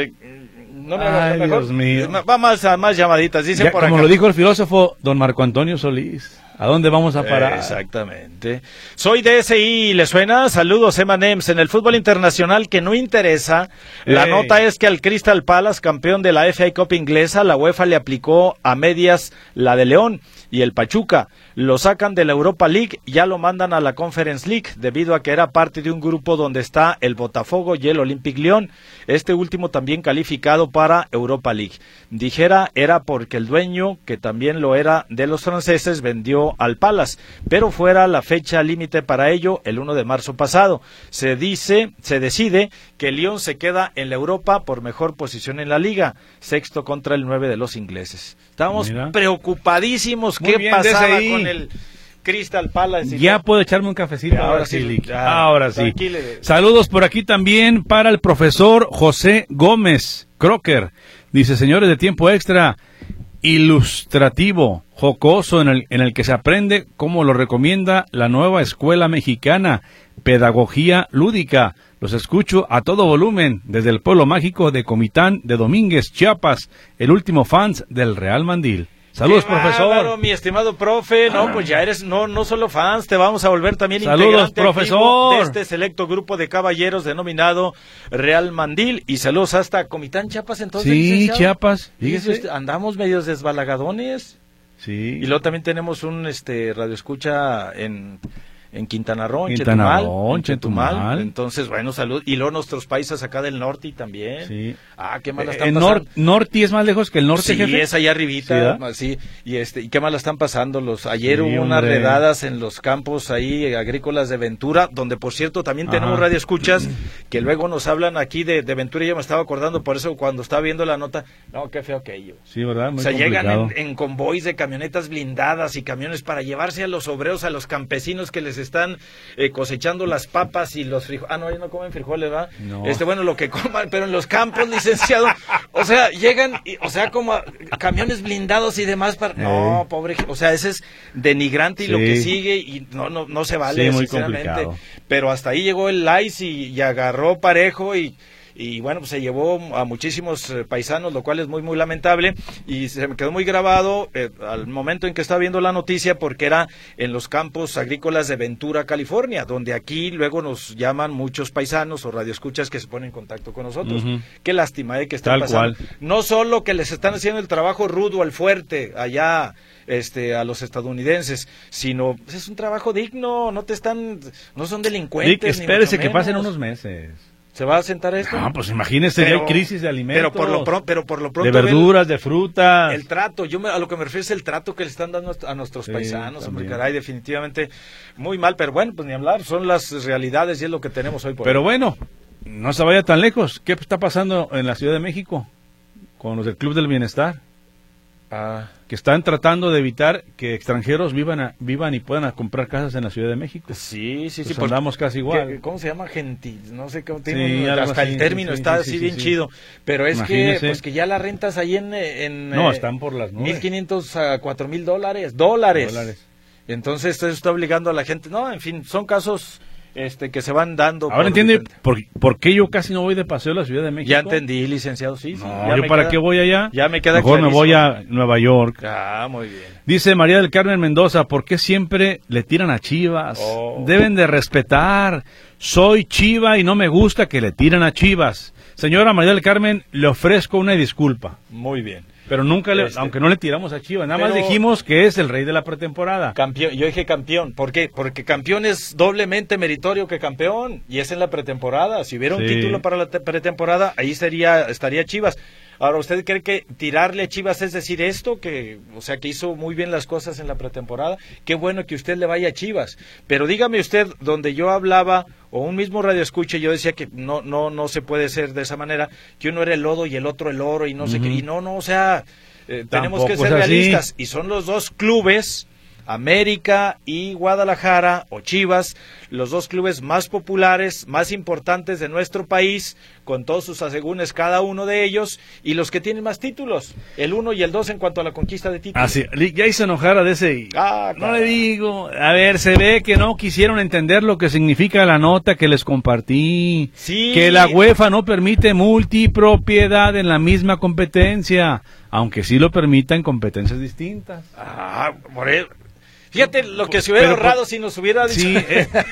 No me haga mejor. Dios mío. Va más llamaditas, dicen ya, por como acá. lo dijo el filósofo don Marco Antonio Solís. ¿A dónde vamos a parar? Exactamente. Soy DSI, ¿le suena? Saludos, M&M's. En el fútbol internacional que no interesa, la nota es que al Crystal Palace, campeón de la FA Cup inglesa, la UEFA le aplicó a medias la de León y el Pachuca. Lo sacan de la Europa League, ya lo mandan a la Conference League, debido a que era parte de un grupo donde está el Botafogo y el Olympique Lyon. Este último también calificado para Europa League. Dijera, era porque el dueño, que también lo era de los franceses, vendió al Palace, pero fuera la fecha límite para ello, el 1 de marzo pasado. Se decide que el Lyon se queda en la Europa por mejor posición en la liga, sexto contra el 9 de los ingleses. Estábamos preocupadísimos qué pasaba con el Crystal Palace. Ya puedo echarme un cafecito. Ahora sí. Tranquilo. Saludos por aquí también para el profesor José Gómez Crocker. Dice, señores de Tiempo Extra, ilustrativo, jocoso, en el que se aprende como lo recomienda la nueva escuela mexicana, pedagogía lúdica. Los escucho a todo volumen desde el pueblo mágico de Comitán de Domínguez, Chiapas, el último fans del Real Mandil. Saludos, profesor. Claro, mi estimado profe. No, pues ya eres no solo fans, te vamos a volver también saludos, integrante profesor, de este selecto grupo de caballeros denominado Real Mandil. Y saludos hasta Comitán, Chiapas, entonces. Sí, licenciado. Chiapas. Fíjese, andamos medios desbalagadones. Sí. Y luego también tenemos un radioescucha en Quintana Roo, en Chetumal. Entonces, bueno, salud. Y luego nuestros países acá del norte también. Sí. ¿Qué más la están pasando? ¿Norte es más lejos que el norte, sí, jefe? es allá arribita. Sí, y qué más la están pasando. Ayer hubo unas redadas en los campos ahí agrícolas de Ventura, donde por cierto también tenemos radioescuchas que luego nos hablan aquí de Ventura. Yo me estaba acordando, por eso cuando estaba viendo la nota, no, qué feo aquello. Sí, ¿verdad? Muy llegan en convoys de camionetas blindadas y camiones para llevarse a los obreros, a los campesinos que les están cosechando las papas y los frijoles. No, ellos no comen frijoles, ¿verdad? No. Bueno, lo que coman, pero en los campos, licenciado, o sea, llegan, como camiones blindados y demás para... No, pobre, o sea, ese es denigrante y lo que sigue y no se vale, muy sinceramente. complicado. Pero hasta ahí llegó el ICE y agarró parejo y bueno, pues se llevó a muchísimos paisanos, lo cual es muy, muy lamentable, y se me quedó muy grabado al momento en que estaba viendo la noticia, porque era en los campos agrícolas de Ventura, California, donde aquí luego nos llaman muchos paisanos o radioescuchas que se ponen en contacto con nosotros. Qué lástima que están pasando. Cual. No solo que les están haciendo el trabajo rudo al fuerte allá a los estadounidenses, sino es un trabajo digno, no son delincuentes. Dick, espérese que pasen unos meses. ¿Se va a sentar esto? No, pues imagínese, ya hay crisis de alimentos. Pero por lo pronto... De verduras, de frutas. El trato, a lo que me refiero es el trato que le están dando a nuestros paisanos, hombre, caray, definitivamente muy mal, pero bueno, pues ni hablar, son las realidades y es lo que tenemos hoy por hoy. Pero bueno, no se vaya tan lejos. ¿Qué está pasando en la Ciudad de México con los del Club del Bienestar? Que están tratando de evitar que extranjeros vivan y puedan comprar casas en la Ciudad de México. Sí. Pues andamos casi igual. ¿Cómo se llama? Gentil, no sé cómo tiene. Hasta el término está así bien chido. Pero es que ya las rentas ahí no, están por las nubes. $1,500 a $4,000. Dólares. Entonces eso está obligando a la gente. No, en fin, son casos que se van dando. Ahora entiende por qué yo casi no voy de paseo a la Ciudad de México. Ya entendí, licenciado, sí. No, yo para qué voy allá. Ya me queda mejor clarísimo. Me voy a Nueva York. Muy bien. Dice María del Carmen Mendoza, ¿por qué siempre le tiran a Chivas? Deben de respetar. Soy Chiva y no me gusta que le tiran a Chivas. Señora María del Carmen, le ofrezco una disculpa. Muy bien. Pero nunca, aunque no le tiramos a Chivas, nada más dijimos que es el rey de la pretemporada. Campeón, yo dije campeón. ¿Por qué? Porque campeón es doblemente meritorio que campeón, y es en la pretemporada. Si hubiera un título para la pretemporada, ahí estaría Chivas. Ahora, ¿usted cree que tirarle a Chivas es decir esto? Que hizo muy bien las cosas en la pretemporada. Qué bueno que usted le vaya a Chivas. Pero dígame usted, donde yo hablaba, o un mismo radioescucha, yo decía que no se puede ser de esa manera, que uno era el lodo y el otro el oro, y no sé qué. Y tenemos que ser realistas. Y son los dos clubes, América y Guadalajara, o Chivas, los dos clubes más populares, más importantes de nuestro país, con todos sus asegúnes cada uno de ellos, y los que tienen más títulos, el 1 y el 2 en cuanto a la conquista de títulos. Así, ya hizo enojar a ese. No le digo, a ver, se ve que no quisieron entender lo que significa la nota que les compartí, que la UEFA no permite multipropiedad en la misma competencia, aunque sí lo permita en competencias distintas. Por eso. Fíjate lo que se hubiera ahorrado si nos hubiera dicho. Sí,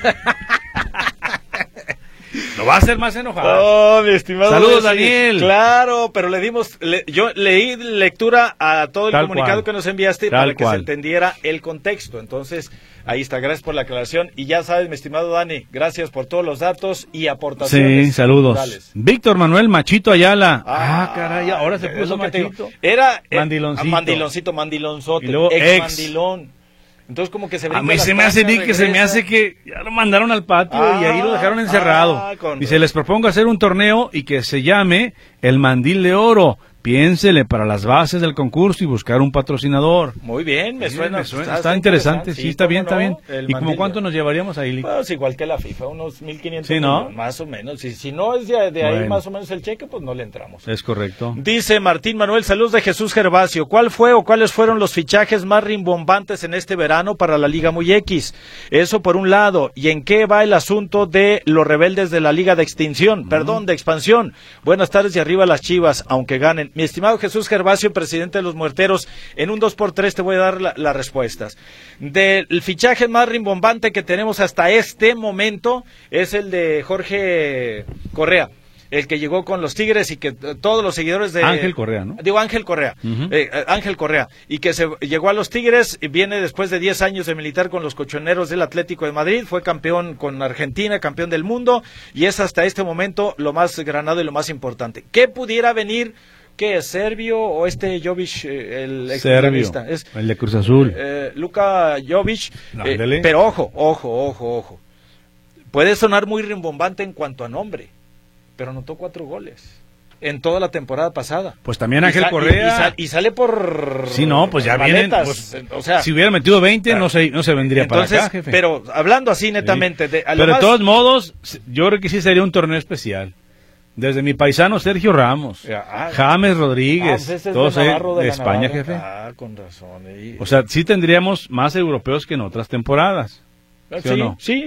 lo va a hacer más enojado. Mi estimado. Saludos, Daniel. Claro, pero yo leí lectura a todo el comunicado que nos enviaste para que se entendiera el contexto. Entonces, ahí está. Gracias por la aclaración. Y ya sabes, mi estimado Dani, gracias por todos los datos y aportaciones. Sí, saludos. Culturales. Víctor Manuel Machito Ayala. Caray, ahora se puso Machito. Era Mandiloncito. Mandilonzote. Y luego Mandilón. Entonces como que a mí se me hace que ya lo mandaron al patio y ahí lo dejaron encerrado. Dice, les propongo hacer un torneo y que se llame el Mandil de Oro. Piénsele para las bases del concurso y buscar un patrocinador. Muy bien, me suena. Está interesante, sí, está bien. ¿Y como cuánto nos llevaríamos ahí? Pues igual que la FIFA, unos 1,500 ¿no? millones, más o menos. Si no es de ahí más o menos el cheque, pues no le entramos. Es correcto. Dice Martín Manuel, saludos de Jesús Gervasio. ¿Cuál fue o cuáles fueron los fichajes más rimbombantes en este verano para la Liga Muy X? Eso por un lado. ¿Y en qué va el asunto de los rebeldes de la Liga de Extinción? De expansión. Buenas tardes y arriba las Chivas, aunque ganen. Mi estimado Jesús Gervasio, presidente de los Muerteros, en un 2x3 te voy a dar las respuestas. Del fichaje más rimbombante que tenemos hasta este momento es el de Jorge Correa, el que llegó con los Tigres y que todos los seguidores de... Ángel Correa, ¿no? Digo Ángel Correa, Ángel Correa, y que llegó a los Tigres, viene después de 10 años de militar con los Colchoneros del Atlético de Madrid, fue campeón con Argentina, campeón del mundo, y es hasta este momento lo más granado y lo más importante. ¿Qué pudiera venir? ¿Qué es serbio o Jovic, el exfutbolista? Es el de Cruz Azul. Luka Jovic. Pero ojo. Puede sonar muy rimbombante en cuanto a nombre, pero anotó 4 goles. en toda la temporada pasada. Pues también Ángel Correa. Y sale por... Sí, no, pues ya maletas, vienen. O sea, si hubiera metido 20, no se vendría entonces, para acá, jefe. Pero hablando así netamente... Sí. Pero de todos modos, yo creo que sí sería un torneo especial. Desde mi paisano Sergio Ramos, James Rodríguez, pues todos de España, jefe. Con razón. O sea, sí tendríamos más europeos que en otras temporadas. ¿Sí o no? Sí.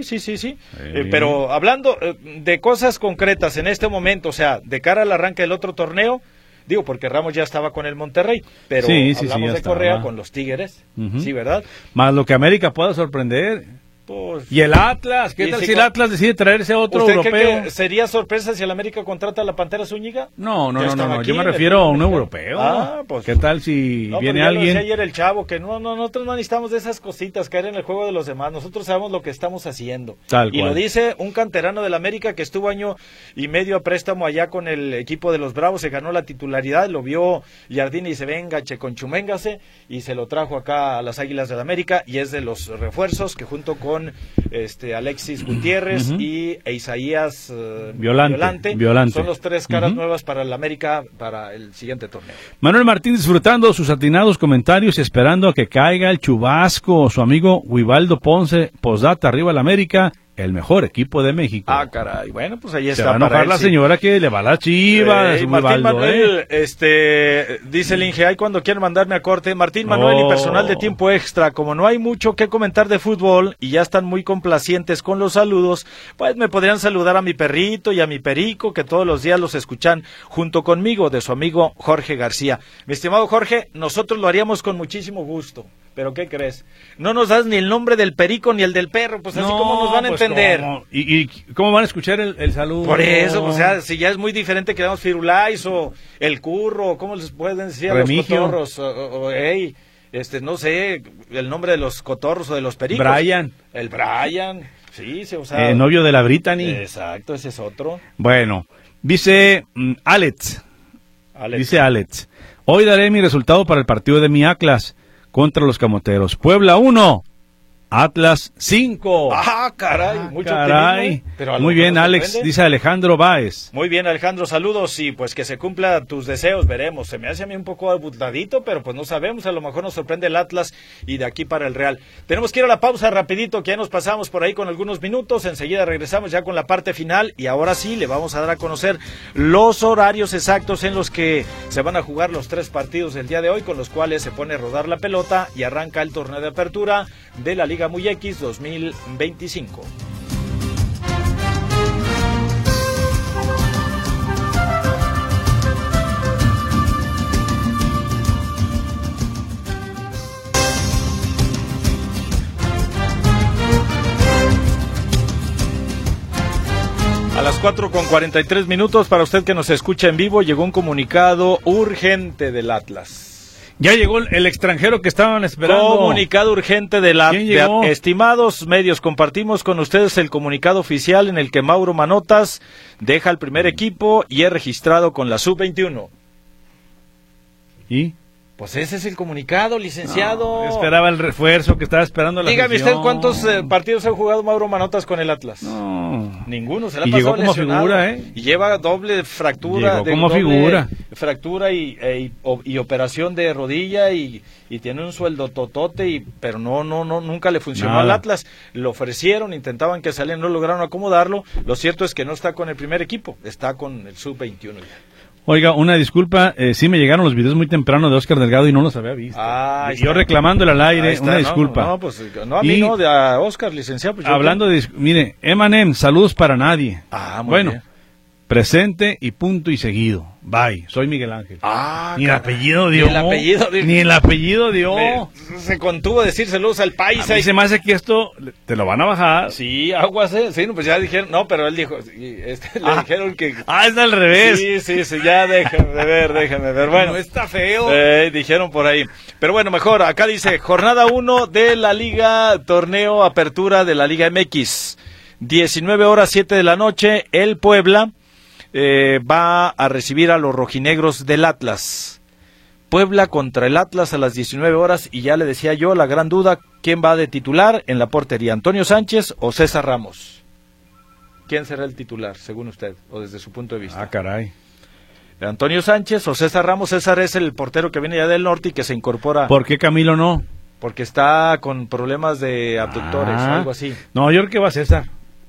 Pero hablando de cosas concretas en este momento, o sea, de cara al arranque del otro torneo, digo, porque Ramos ya estaba con el Monterrey, pero hablamos de Correa con los Tigres, sí, ¿verdad? Más lo que América pueda sorprender. Pues, y el Atlas, ¿qué tal si el Atlas decide traerse otro europeo? ¿Cree que sería sorpresa si el América contrata a la Pantera Zúñiga? No, yo me refiero a un europeo. Pues, ¿qué tal si viene alguien? Lo decía ayer el Chavo, que nosotros no necesitamos de esas cositas, caer en el juego de los demás, nosotros sabemos lo que estamos haciendo. Tal y cual. Lo dice un canterano del América que estuvo año y medio a préstamo allá con el equipo de los Bravos, se ganó la titularidad, lo vio Jardín y dice, venga, Checonchuméngase, y se lo trajo acá a las Águilas del América, y es de los refuerzos que junto con Alexis Gutiérrez y Isaías Violante son los tres caras nuevas para el América para el siguiente torneo. Manuel Martín disfrutando sus atinados comentarios y esperando a que caiga el chubasco. Su amigo Guibaldo Ponce, postdata, arriba el América, el mejor equipo de México. Caray, bueno, pues ahí está. Se va a enojar la señora que le va a la Chivas. Martín Manuel, dice el Inge, cuando quieren mandarme a corte. Martín Manuel y personal de Tiempo Extra, como no hay mucho que comentar de fútbol y ya están muy complacientes con los saludos, pues me podrían saludar a mi perrito y a mi perico, que todos los días los escuchan junto conmigo, de su amigo Jorge García. Mi estimado Jorge, nosotros lo haríamos con muchísimo gusto. ¿Pero qué crees? No nos das ni el nombre del perico ni el del perro, pues así como nos van a entender. ¿Cómo? ¿Y cómo van a escuchar el saludo? Por eso, o sea, si ya es muy diferente que damos Firulais o el Curro, ¿cómo les pueden decir a Remigio. los cotorros? No sé, el nombre de los cotorros o de los pericos. Brian. El Brian, sí, o sea. El novio de la Brittany. Exacto, ese es otro. Bueno, dice Alex. Dice Alex, hoy daré mi resultado para el partido de mi Atlas contra los Camoteros. Puebla 1, Atlas 5. Caray, mucho optimismo, pero muy bien, Alex, dice Alejandro Báez. Muy bien, Alejandro, saludos y pues que se cumpla tus deseos, veremos. Se me hace a mí un poco abultadito, pero pues no sabemos, a lo mejor nos sorprende el Atlas y de aquí para el Real. Tenemos que ir a la pausa rapidito, que ya nos pasamos por ahí con algunos minutos, enseguida regresamos ya con la parte final y ahora sí le vamos a dar a conocer los horarios exactos en los que se van a jugar los 3 partidos del día de hoy, con los cuales se pone a rodar la pelota y arranca el torneo de apertura de la Liga Muy X 2025. A las 4:43 para usted que nos escucha en vivo, llegó un comunicado urgente del Atlas. Ya llegó el extranjero que estaban esperando. Comunicado urgente de la... ¿Quién llegó? Estimados medios, compartimos con ustedes el comunicado oficial en el que Mauro Manotas deja el primer equipo y es registrado con la Sub-21. ¿Y? Pues ese es el comunicado, licenciado. Esperaba el refuerzo que estaba esperando la Dígame afición. usted, ¿cuántos partidos ha jugado Mauro Manotas con el Atlas? No. Ninguno, se la ha Y pasado llegó como lesionado. figura, Y lleva doble fractura. Llegó como figura. Fractura y operación de rodilla y tiene un sueldo totote, pero nunca le funcionó al Atlas. Lo ofrecieron, intentaban que saliera, no lograron acomodarlo. Lo cierto es que no está con el primer equipo, está con el Sub-21 ya. Oiga, una disculpa, sí me llegaron los videos muy temprano de Oscar Delgado y no los había visto. Yo reclamándole al aire, una disculpa. No, pues no a mí no, a Oscar, licenciado. Pues hablando de, mire, Emanem, saludos para nadie. Muy bien. Presente y punto y seguido. Bye, soy Miguel Ángel. Ni el apellido dio. Ni el apellido dio. Se contuvo a decir saludos al paisa. A mí se me hace que esto te lo van a bajar. Sí, aguas, sí, pues ya dijeron, no, pero él dijo, le dijeron que... es al revés. Sí, ya déjame ver. Bueno, no está feo. Dijeron por ahí. Pero bueno, mejor, acá dice, jornada 1 de la Liga, torneo apertura de la Liga MX. 19:07 de la noche, el Puebla va a recibir a los rojinegros del Atlas. Puebla contra el Atlas a las 19 horas y ya le decía yo, la gran duda, ¿quién va de titular en la portería? ¿Antonio Sánchez o César Ramos? ¿Quién será el titular, según usted, o desde su punto de vista? Caray. Antonio Sánchez o César Ramos. César es el portero que viene ya del norte y que se incorpora. ¿Por qué Camilo no? Porque está con problemas de abductores o algo así. No, yo creo que va César.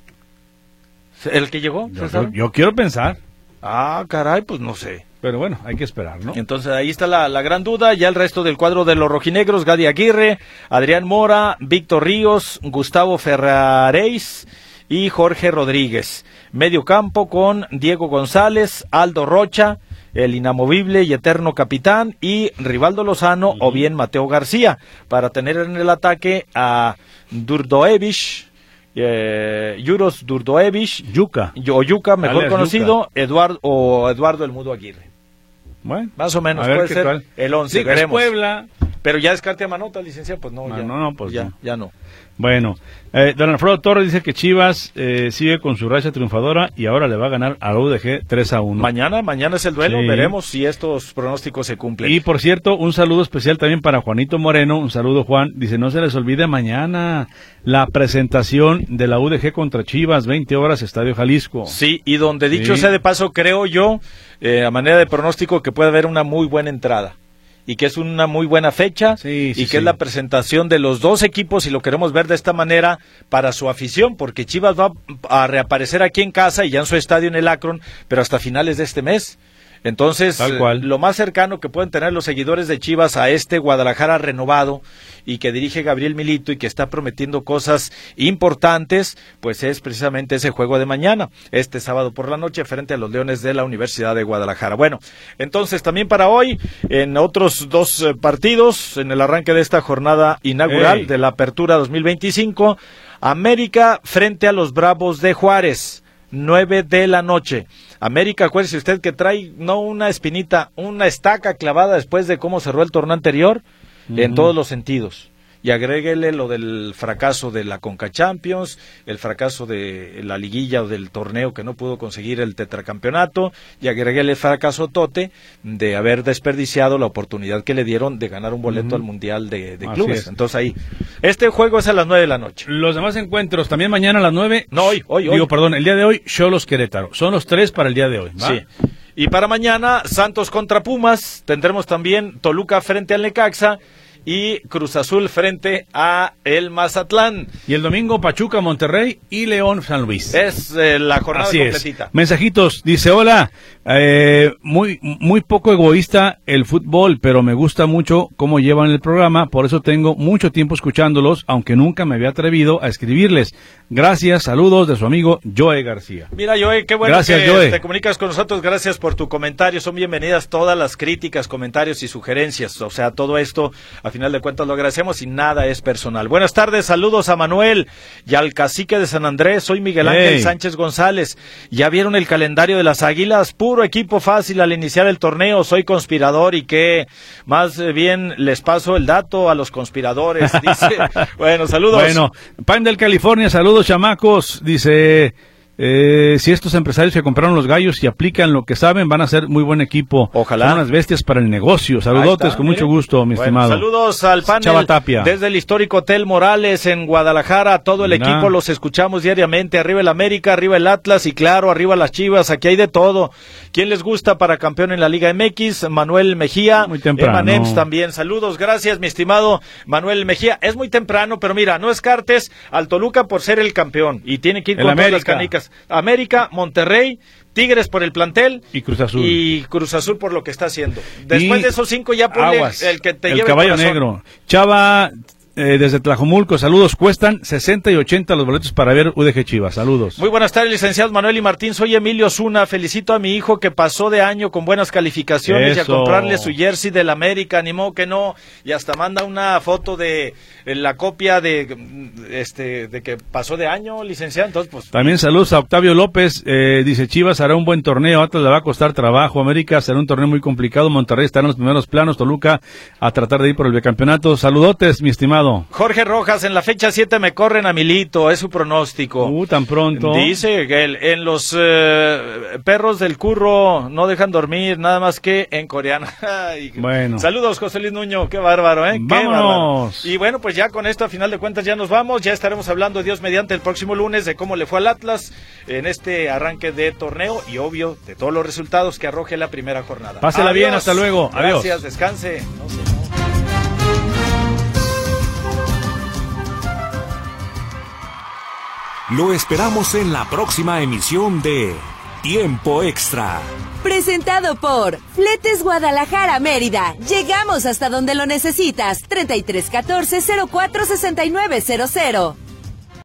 ¿El que llegó, César? Yo quiero pensar. Ah, caray, pues no sé. Pero bueno, hay que esperar, ¿no? Entonces ahí está la gran duda. Ya el resto del cuadro de los rojinegros: Gadi Aguirre, Adrián Mora, Víctor Ríos, Gustavo Ferraréis y Jorge Rodríguez. Medio campo con Diego González, Aldo Rocha, el inamovible y eterno capitán, y Rivaldo Lozano o bien Mateo García, para tener en el ataque a Durdoevich, Juros Durdoevich, Yuca, mejor alias conocido, Eduardo El Mudo Aguirre. Bueno, más o menos puede ser tal. El 11, sí, veremos. Puebla. Pero ya descarte a Manota, licenciado, pues no, pues ya no. Bueno, don Alfredo Torres dice que Chivas sigue con su racha triunfadora y ahora le va a ganar a la UDG 3-1. Mañana es el duelo, sí. Veremos si estos pronósticos se cumplen. Y por cierto, un saludo especial también para Juanito Moreno, un saludo Juan, dice no se les olvide mañana la presentación de la UDG contra Chivas, 20 horas, Estadio Jalisco. Sí, y donde dicho sea de paso, creo yo, a manera de pronóstico, que puede haber una muy buena entrada. Y que es una muy buena fecha, es la presentación de los dos equipos, y lo queremos ver de esta manera para su afición, porque Chivas va a reaparecer aquí en casa y ya en su estadio en el Akron, pero hasta finales de este mes. Entonces, lo más cercano que pueden tener los seguidores de Chivas a este Guadalajara renovado y que dirige Gabriel Milito y que está prometiendo cosas importantes, pues es precisamente ese juego de mañana, este sábado por la noche, frente a los Leones de la Universidad de Guadalajara. Bueno, entonces también para hoy, en otros dos partidos, en el arranque de esta jornada inaugural de la Apertura 2025, América frente a los Bravos de Juárez, 9 de la noche. América, acuérdese usted que trae no una espinita, una estaca clavada después de cómo cerró el torneo anterior, en todos los sentidos. Y agréguele lo del fracaso de la Conca Champions, el fracaso de la liguilla o del torneo que no pudo conseguir el tetracampeonato, y agréguele el fracaso tote de haber desperdiciado la oportunidad que le dieron de ganar un boleto al Mundial de Clubes. Entonces ahí, este juego es a las 9 de la noche. Los demás encuentros también mañana a las 9. No, hoy. El día de hoy, Xolos Querétaro. Son los 3 para el día de hoy, ¿va? Sí. Y para mañana, Santos contra Pumas, tendremos también Toluca frente al Necaxa, y Cruz Azul frente a el Mazatlán. Y el domingo Pachuca, Monterrey y León, San Luis. Es la jornada completita. Mensajitos, dice, hola, muy poco egoísta el fútbol, pero me gusta mucho cómo llevan el programa, por eso tengo mucho tiempo escuchándolos, aunque nunca me había atrevido a escribirles. Gracias, saludos de su amigo Joe García. Mira, Joe, qué bueno gracias, que Joe. Te comunicas con nosotros, gracias por tu comentario, son bienvenidas todas las críticas, comentarios y sugerencias, o sea, todo esto, a final de cuentas lo agradecemos y nada es personal. Buenas tardes, saludos a Manuel y al cacique de San Andrés, soy Miguel Ángel Sánchez González. ¿Ya vieron el calendario de las Águilas? Puro equipo fácil al iniciar el torneo, soy conspirador y que más bien les paso el dato a los conspiradores, dice. Bueno, saludos. Bueno, Pan del California, saludos chamacos, dice... si estos empresarios que compraron los gallos y aplican lo que saben, van a ser muy buen equipo. Ojalá. Son unas bestias para el negocio. Saludotes, está, con mucho gusto, mi estimado. Saludos al panel Chava Tapia. desde el histórico Hotel Morales en Guadalajara. Todo el equipo los escuchamos diariamente. Arriba el América, arriba el Atlas y claro, arriba las Chivas. Aquí hay de todo. ¿Quién les gusta para campeón en la Liga MX? Manuel Mejía. Muy temprano. Emanems también. Saludos, gracias, mi estimado Manuel Mejía. Es muy temprano, pero mira, no descartes al Toluca por ser el campeón y tiene que ir con todas las canicas. América, Monterrey, Tigres por el plantel y Cruz Azul por lo que está haciendo. Después de esos 5 ya ponle el que te lleve el caballo negro. Chava desde Tlajomulco, saludos, cuestan 60 y 80 los boletos para ver UDG Chivas, saludos. Muy buenas tardes, licenciados Manuel y Martín, soy Emilio Zuna, felicito a mi hijo que pasó de año con buenas calificaciones. Eso. Y a comprarle su jersey del América, animó que no, y hasta manda una foto de la copia de que pasó de año, licenciado. Entonces, pues también saludos a Octavio López, dice Chivas hará un buen torneo, Atlas le va a costar trabajo, América será un torneo muy complicado, Monterrey estará en los primeros planos, Toluca a tratar de ir por el bicampeonato. Saludotes, mi estimado. resultado. Jorge Rojas, en la fecha 7 me corren a Milito, es su pronóstico. Tan pronto. Dice que en los perros del curro no dejan dormir, nada más que en coreano. Bueno. Saludos, José Luis Nuño, qué bárbaro, ¿eh? Qué Vámonos. bárbaro. Y bueno, pues ya con esto, a final de cuentas, ya nos vamos. Ya estaremos hablando, Dios mediante, el próximo lunes de cómo le fue al Atlas en este arranque de torneo y, obvio, de todos los resultados que arroje la primera jornada. Pásela bien, hasta luego. Adiós. Gracias, descanse. Lo esperamos en la próxima emisión de Tiempo Extra. Presentado por Fletes Guadalajara Mérida. Llegamos hasta donde lo necesitas. 3314-046900.